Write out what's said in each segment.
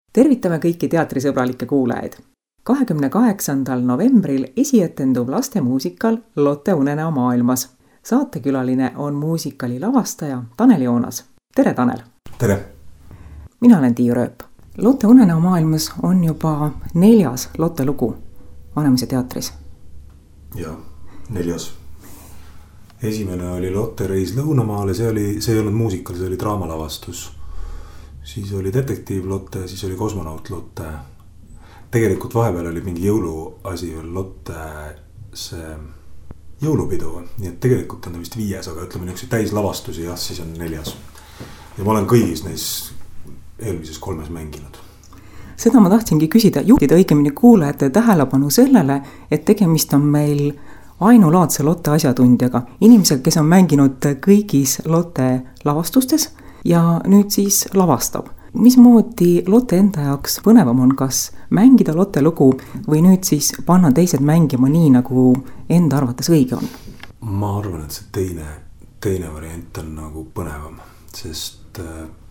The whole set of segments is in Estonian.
Tervitame kõiki teatrisõbralikke kuulajaid. 28. novembril esietendub lastemuusikal Lotte unenäo maailmas. Saatekülaline on muusikali lavastaja Tanel Joonas. Tere, Tanel! Tere! Mina olen Tiiu Rööp. Lotte unenäo maailmas on juba 4. Lotte lugu Vanemuise teatris. Jaa, 4. Esimene oli Lotte reis Lõunamaale, see ei olnud muusikal, see oli draamalavastus. Siis oli detektiiv Lotte, siis oli kosmonaut Lotte. Tegelikult vahepeal oli mingi jõuluasi veel Lotte see jõulupidu. Nii et tegelikult on ta vist 5, aga ütleme niisuguse täislavastusi, jah, siis on 4. Ja ma olen kõigis neis eelmises 3 mänginud. Seda ma tahtsingi küsida, juhtida õigemini kuulajate tähelepanu sellele, et tegemist on meil ainulaadse Lotte asjatundjaga. Inimesega, kes on mänginud kõigis Lotte lavastustes ja nüüd siis lavastab. Mismoodi Lotte enda jaoks põnevam on, kas mängida Lotte lugu või nüüd siis panna teised mängima nii, nagu enda arvates õige on? Ma arvan, et see teine variant on nagu põnevam, sest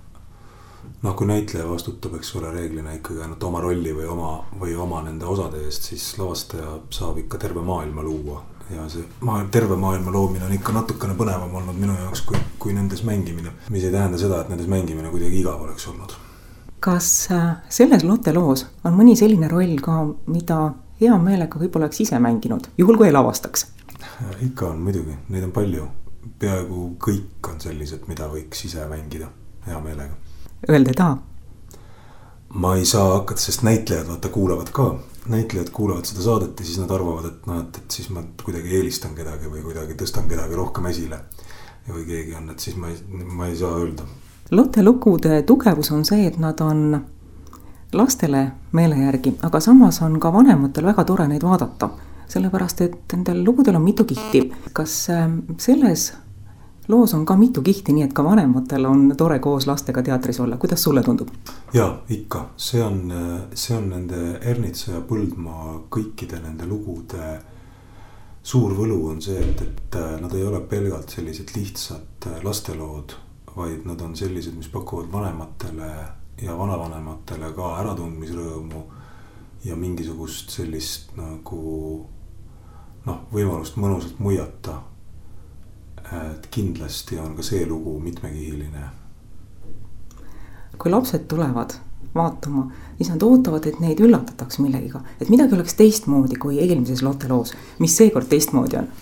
kui näitleja vastutab, eks ole, reeglina ikkagi ainult oma rolli või oma nende osade eest, siis lavastaja saab ikka terve maailma luua. Ja see terve maailma loomine on ikka natukene põnevam olnud minu jaoks kui nendes mängimine. Mis ei tähenda seda, et nendes mängimine kuidagi igav oleks olnud. Kas selles Lotte loos on mõni selline roll ka, mida hea meelega võib-olla oleks ise mänginud, juhul kui ei lavastaks? Ikka on muidugi, neid on palju. Peaaegu kõik on sellised, mida võiks ise mängida hea meelega. Öelda taha? Ma ei saa hakata, sest näitlejad kuulavad ka. Näitlejad kuulavad seda saadet ja siis nad arvavad, et siis ma kuidagi eelistan kedagi või kuidagi tõstan kedagi rohkem esile. Ja või keegi on, et siis ma ei saa öelda. Lotte lugude tugevus on see, et nad on lastele meele järgi, aga samas on ka vanematel väga tore neid vaadata. Sellepärast, et nendel lugudel on mitu kihti. Kas selles loos on ka mitu kihti, nii et ka vanematel on tore koos lastega teatris olla? Kuidas sulle tundub? Jaa, ikka. See on nende Ernitsa ja Põldmaa kõikide nende lugude suur võlu on see, et nad ei ole pelgalt sellised lihtsad lastelood, vaid nad on sellised, mis pakuvad vanematele ja vanavanematele ka äratundmisrõõmu ja mingisugust sellist nagu võimalust mõnusalt muiata. Et kindlasti on ka see lugu mitmekihiline. Kui lapsed tulevad vaatama, siis nad ootavad, et neid üllatataks millegiga. Et midagi oleks teistmoodi kui eelmises Lotte loos. Mis seekord teistmoodi on?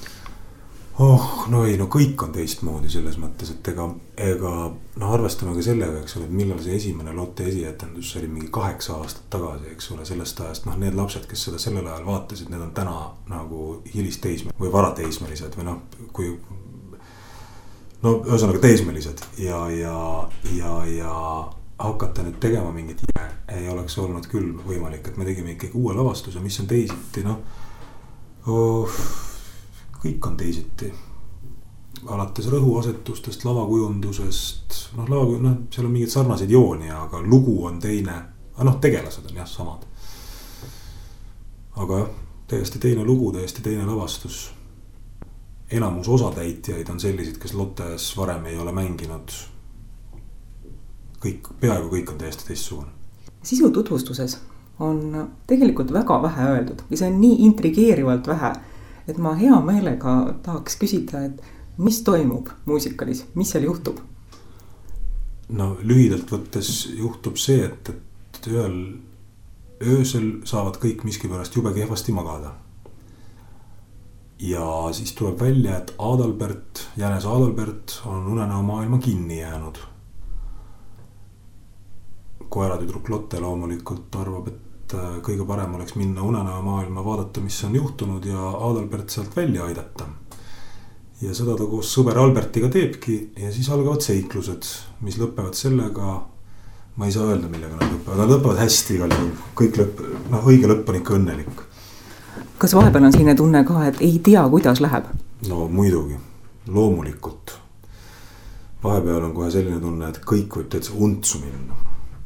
Kõik on teistmoodi selles mõttes, et ega arvestame ka sellega, eks ole, et millal see esimene Lotte esietendus oli mingi 8 aastat tagasi, eks ole, sellest ajast. Need lapsed, kes seda sellel ajal vaatasid, need on täna nagu hilisteismelised või varateismelised või kui ühesõnaga teismelised ja hakata nüüd tegema mingit ei oleks olnud küll võimalik, et me tegime ikkagi uue lavastuse, mis on teisiti, kõik on teisiti. Alates rõhuasetustest, lavakujundusest, seal on mingid sarnaseid jooni, aga lugu on teine, tegelased on jah samad. Aga täiesti teine lugu, täiesti teine lavastus. Enamus osatäitjaid on sellised, kes Lottes varem ei ole mänginud. Peaaegu kõik on täiesti teistsugune. Sisu tutvustuses on tegelikult väga vähe öeldud ja see on nii intrigeerivalt vähe, et ma hea meelega tahaks küsida, et mis toimub muusikalis, mis seal juhtub? Lühidalt võttes juhtub see, et ühel öösel saavad kõik miskipärast jube kehvasti magada. Ja siis tuleb välja, et Jänes Adalbert on unenäo maailma kinni jäänud. Koeratüdruk Lotte loomulikult arvab, et kõige parem oleks minna unenäo maailma, vaadata, mis on juhtunud ja Adalbert sealt välja aidata. Ja seda ta koos sõber Albertiga teebki ja siis algavad seiklused, mis lõpevad sellega, ma ei saa öelda, millega nad lõpevad. Nad lõpevad hästi igal juhul, kõik õige lõpp on ikka õnnelik. Kas vahepeal on selline tunne ka, et ei tea, kuidas läheb? Muidugi, loomulikult. Vahepeal on kohe selline tunne, et kõik võib täitsa untsu minna.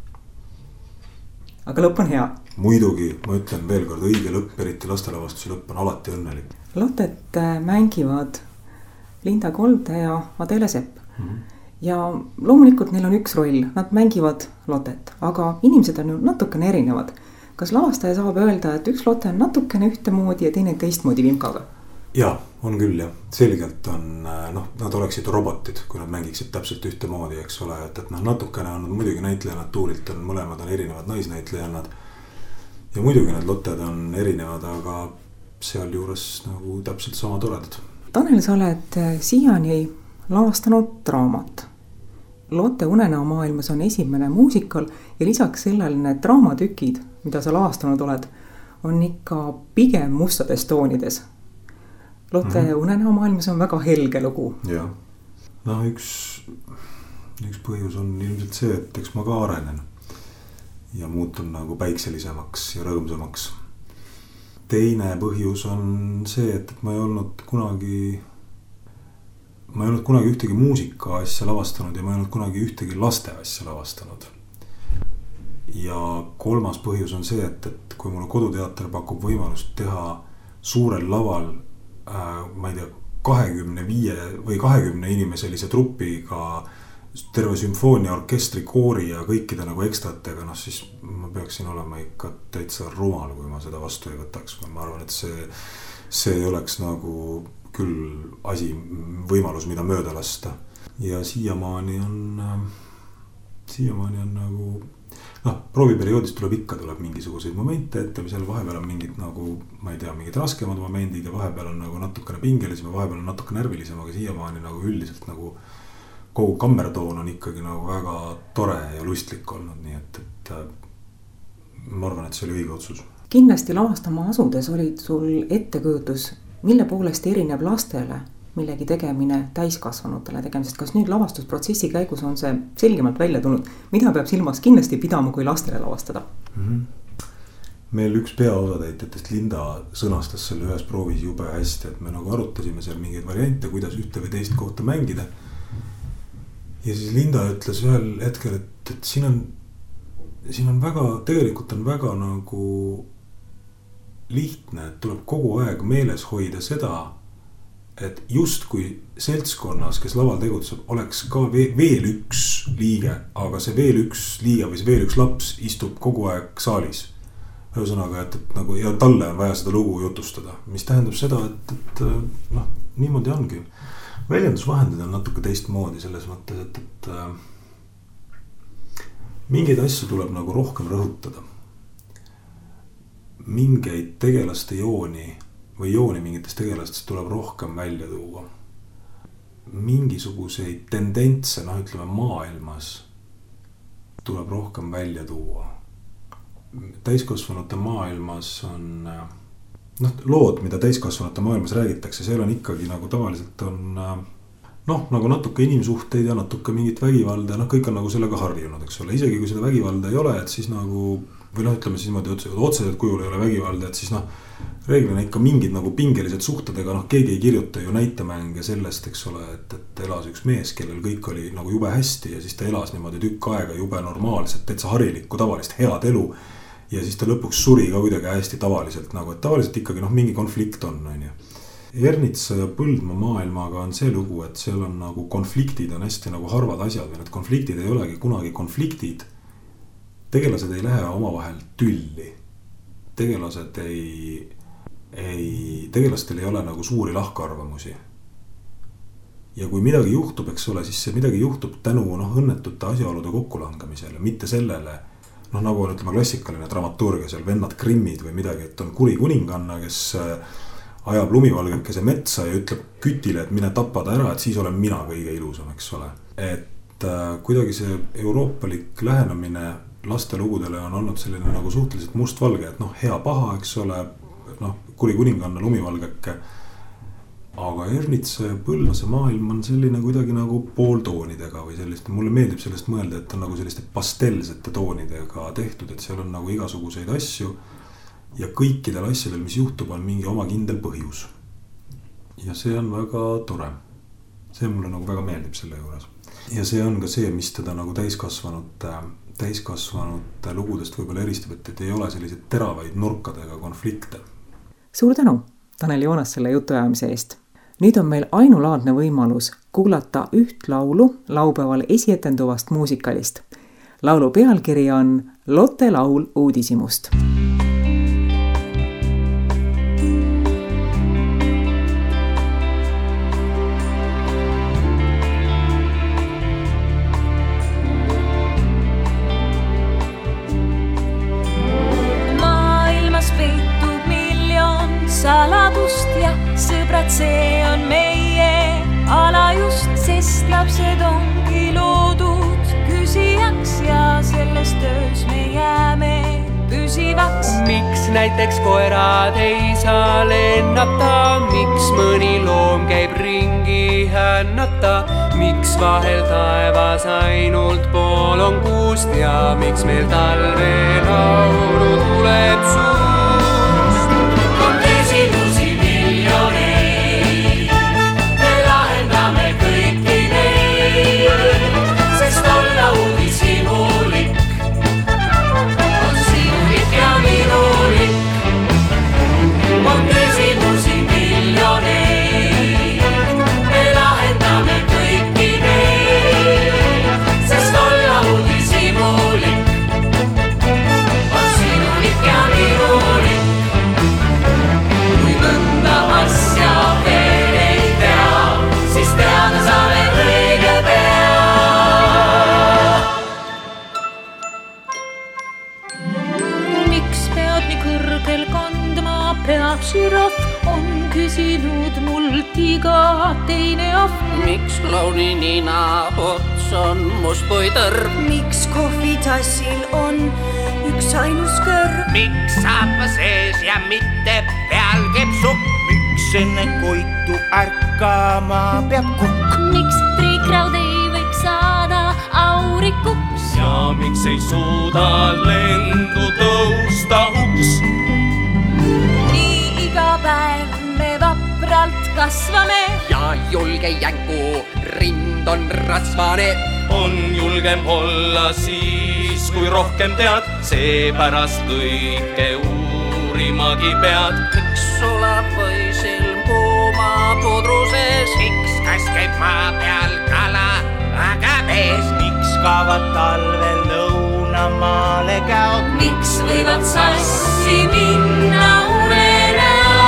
Aga lõpp on hea? Muidugi, ma ütlen veel kord, õige lõpp, eriti lastelavastuse lõpp on alati õnnelik. Lottet mängivad Linda Kolde ja Adele Sepp. ja loomulikult neil on üks roll, nad mängivad lotet, aga inimesed on ju natukene erinevad. Kas lavastaja saab öelda, et üks lote on natukene ühtemoodi ja teine teistmoodi vimkaga? Jaa, on küll jah. Selgelt on, nad oleksid robotid, kui nad mängiksid täpselt ühtemoodi, eks ole, et natukene on nad muidugi näitlejannad tuurilt, on mõlemad on erinevad naisnäitlejannad. Ja muidugi need loted on erinevad, aga seal juures nagu täpselt sama toredad. Tanel, sa oled siiani lavastanud draamat. Lotte Unenäo maailmas on esimene muusikal ja lisaks sellele need draamatükid, mida sa lavastanud oled, on ikka pigem mustades toonides. Lotte Unenäo maailmas on väga helge lugu. Jah. Üks põhjus on ilmselt see, et eks ma ka arenen ja muutun nagu päikselisemaks ja rõõmsamaks. Teine põhjus on see, et ma ei olnud kunagi ühtegi muusika asja lavastanud ja ma ei olnud kunagi ühtegi laste asja lavastanud. Ja kolmas põhjus on see, et kui mulle Koduteater pakub võimalust teha suurel laval, ma ei tea, 25 või 20 inimeselise trupiga, terve sümfoonia, orkestri, koori ja kõikide nagu ekstratega, siis ma peaksin olema ikka täitsa rumal, kui ma seda vastu ei võtaks. Ma arvan, et see ei oleks nagu küll võimalus, mida mööda lasta. Ja siiamaani on nagu, prooviperioodist tuleb mingisuguseid momente ette, või seal vahepeal on mingid nagu, ma ei tea, mingid raskemad momendid ja vahepeal on nagu natukene pingelisem ja vahepeal on natuke närvilisem, aga siiamaani nagu üldiselt nagu kogu kammertoon on ikkagi nagu väga tore ja lustlik olnud, nii et ma arvan, et see oli õige otsus. Kindlasti lavastama asudes olid sul ettekujutus, mille poolest erineb lastele millegi tegemine täiskasvanutele tegemisest. Kas nüüd lavastusprotsessi käigus on see selgemalt välja tulnud? Mida peab silmas kindlasti pidama, kui lastele lavastada? Meil üks peaosatäitjatest, Linda, sõnastas selle ühes proovis jube hästi, et me nagu arutasime seal mingeid variante, kuidas ühte või teist kohta mängida. Ja siis Linda ütles ühel hetkel, et siin on väga, tegelikult on väga nagu lihtne, et tuleb kogu aeg meeles hoida seda, et just kui seltskonnas, kes laval tegutseb, oleks ka veel üks liige, aga see veel üks liige või see veel üks laps istub kogu aeg saalis. Ühesõnaga, et nagu, ja talle on vaja seda lugu jutustada, mis tähendab seda, et niimoodi ongi. Väljendusvahendid on natuke teistmoodi selles mõttes, et mingeid asju tuleb nagu rohkem rõhutada. Mingeid tegelaste jooni või jooni mingitest tegelastest tuleb rohkem välja tuua. Mingisuguseid tendentse, ütleme maailmas, tuleb rohkem välja tuua. Täiskasvanute maailmas on, lood, mida täiskasvanute maailmas räägitakse, seal on ikkagi nagu tavaliselt on, nagu natuke inimsuhteid ja natuke mingit vägivalda, kõik on nagu sellega harjunud, eks ole. Isegi kui seda vägivalda ei ole, et siis nagu, või ütleme siis niimoodi, otseselt kujul ei ole vägivalda, et siis reeglina ikka mingid nagu pingelised suhtedega, keegi ei kirjuta ju näitemänge sellest, eks ole, et elas üks mees, kellel kõik oli nagu jube hästi ja siis ta elas niimoodi tükk aega jube normaalselt, täitsa harilikku, tavalist, head elu. Ja siis ta lõpuks suri ka kuidagi hästi tavaliselt, nagu, et tavaliselt ikkagi mingi konflikt on. Ernitsa ja Põldmaa maailmaga on see lugu, et seal on nagu konfliktid on hästi nagu harvad asjad ja need konfliktid ei olegi kunagi konfliktid. Tegelased ei lähe omavahel tülli. Tegelastel ei ole nagu suuri lahkarvamusi. Ja kui midagi juhtub, eks ole, siis see midagi juhtub tänu õnnetute asjaolude kokkulangamisele, mitte sellele, nagu on ütlema klassikaline dramaturgia, seal vennad Grimmid või midagi, et on kuri kuninganna, kes ajab lumivalgekese metsa ja ütleb kütile, et mine tapa ta ära, et siis olen mina kõige ilusam, eks ole. Et kuidagi see euroopalik lähenemine laste lugudele on olnud selline nagu suhteliselt mustvalge, et hea paha, eks ole, kuri kuninganna lumivalgeke. Aga Ernitsa ja Põldmaa maailm on selline kuidagi nagu pooltoonidega või sellist, mulle meeldib sellest mõelda, et on nagu selliste pastelsete toonidega tehtud, et seal on nagu igasuguseid asju ja kõikidel asjadel, mis juhtub, on mingi oma kindel põhjus. Ja see on väga tore. See mulle nagu väga meeldib selle juures. Ja see on ka see, mis teda nagu täiskasvanute lugudest võib-olla eristab, et ei ole selliseid teravaid nurkadega konflikte. Suur tänu, Tanel Joonas, selle jutuajamise eest. Nüüd on meil ainulaadne võimalus kuulata üht laulu laupäeval esietenduvast muusikalist. Laulu pealkiri on Lotte laul uudishimust. Saladust ja sõbrad, see on meie ala just, sest lapsed ongi loodud küsijaks ja selles töös me jääme püsivaks. Miks näiteks koerad ei saa lennata, miks mõni loom käib ringi hännata, miks vahel taevas ainult pool on kuust ja miks meil talve laulu tuleb suust. Žiraf on küsinud mult iga teine ahv. Miks klauni nina ots on must kui tõrv? Miks kohvitassil on üks ainus kõrv? Miks saapa sees ja mitte peal käib sukk? Miks enne koitu ärkama peab kukk? Miks triikraud ei võiks saada aurikuks? Ja miks ei suuda lendu tõusta uks? Iga päev me vapralt kasvame ja julge jängu rind on rasvane. On julgem olla siis, kui rohkem tead, seepärast kõike uurimagi pead. Miks sulab võisilm kuuma pudruses? Miks kas käib maa peal kala, aga mees? Miks kaavad talvel lõunamaale käod? Miks võivad sassi minna unenäod?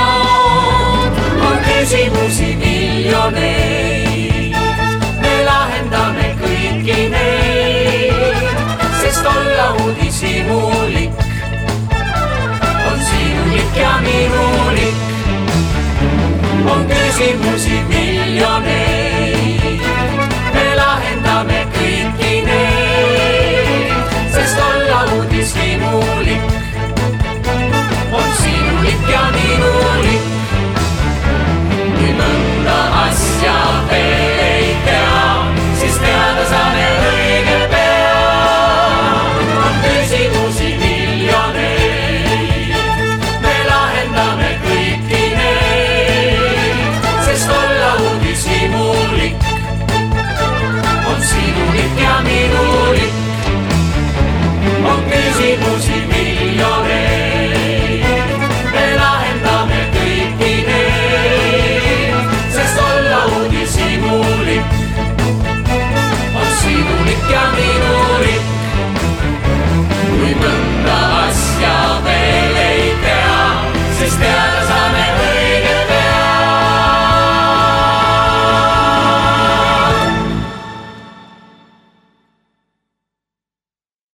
On küsimusi miljoneid, me lahendame kõiki neid, sest olla uudishimulik on sinulik ja minulik. On küsimusi miljoneid, me lahendame kõiki neid, sest olla uudishimulik on sinulik ja minulik. Kui mõnda asja veel ei tea, siis teada saame õige pea. On küsimusi miljoneid, me lahendame kõiki neid, sest olla uudishimulik on sinulik ja minulik. On küsimusi